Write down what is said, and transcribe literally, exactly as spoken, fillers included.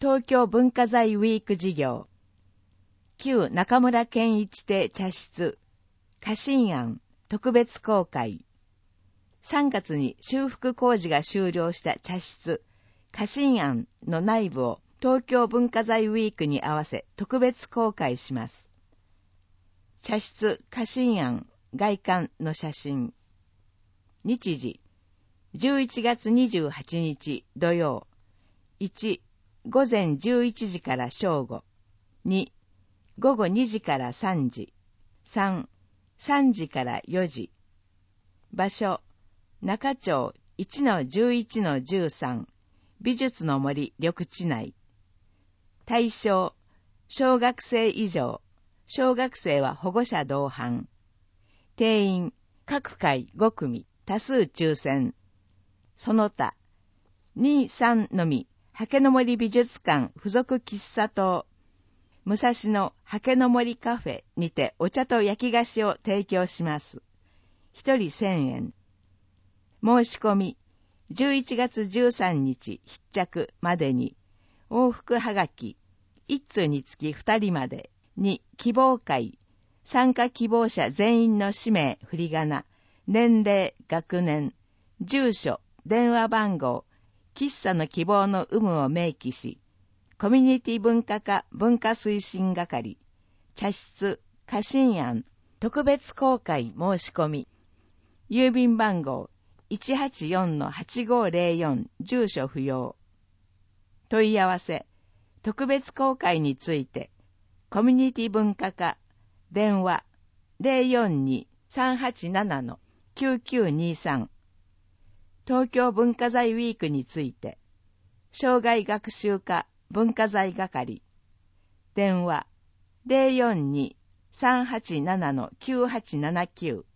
東京文化財ウィーク事業、旧中村健一邸茶室、家臣庵特別公開。さんがつに修復工事が終了した茶室、家臣庵の内部を東京文化財ウィークに合わせ特別公開します。茶室、家臣庵外観の写真。日時、じゅういちがつにじゅうはちにち土曜。いち、午前じゅういちじから正午。に、午後にじからさんじ。さん、さんじからよじ。場所、中町 いちのじゅういちのじゅうさん 美術の森緑地内。対象、小学生以上。小学生は保護者同伴。定員、各回ごくみ、多数抽選。その他、に、さんのみ、はけの森美術館附属喫茶棟、武蔵野はけの森カフェにてお茶と焼き菓子を提供します。一人せんえん。申し込み、じゅういちがつじゅうさんにち必着までに、往復はがき、いっつうにつきふたりまでに希望会、参加希望者全員の氏名、振り仮名、年齢、学年、住所、電話番号、喫茶の希望の有無を明記し、コミュニティ文化課文化推進係、茶室、家臣庵、特別公開申し込み、郵便番号 いちはちよんのはちごーぜろよん 住所不要。問い合わせ、特別公開について、コミュニティ文化課、電話 ゼロよんに さんはちなな きゅうきゅうにさん。東京文化財ウィークについて、障害学習課文化財係、電話 ゼロよんに さんはちなな きゅうはちななきゅう。